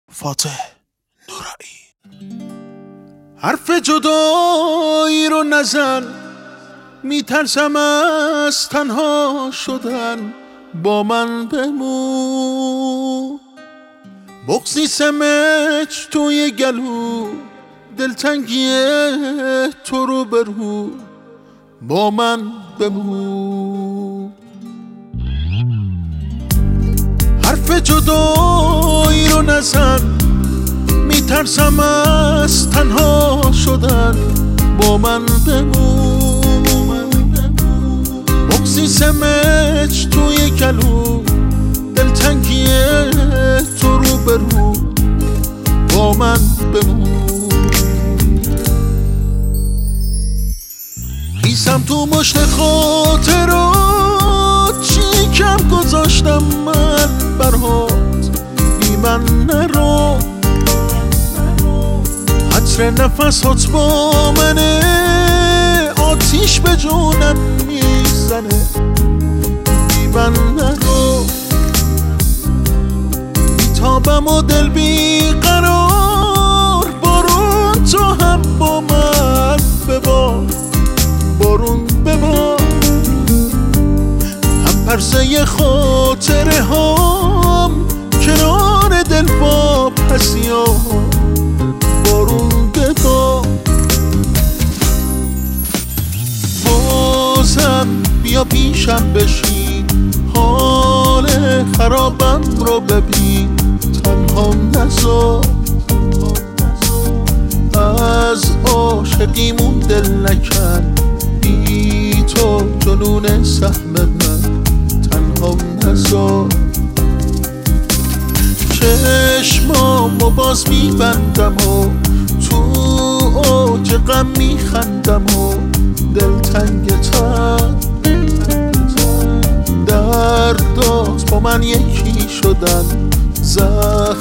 فاتح نورایی. حرف جدایی رو نزن، میترسم از تنها شدن، با من بمون. بغضی سمج توی گلو، دلتنگی تو رو برو، با من بمون. حرف جدایی رو نزن، میترسم از تنها شدن، با من بمون. بغضی سمج توی گلو، دلتنگی تو رو برو، با من بمون. ریزم تو مشت خاطرات، چی کم گذاشتم من برات، بی من نرو. عطر نفسات با منه، آتیش به جونم میزنه، بی من نرو. بیتابم و دل بیقرار، بارون تو هم با من ببار، بارون ببار. هم پرسه خاطره هام، کنار دل با پسیام، بارون ببار. بازم بیا پیشم بشین، حال خرابم رو ببین، تنها نذار. از عاشقیمون دل نکن، بی تو جنون سهم من، تنها نذار. چشمامو باز میبندم و تو اوج غم میخندم و دلتنگتم. دردات با من یکی شدن، زخم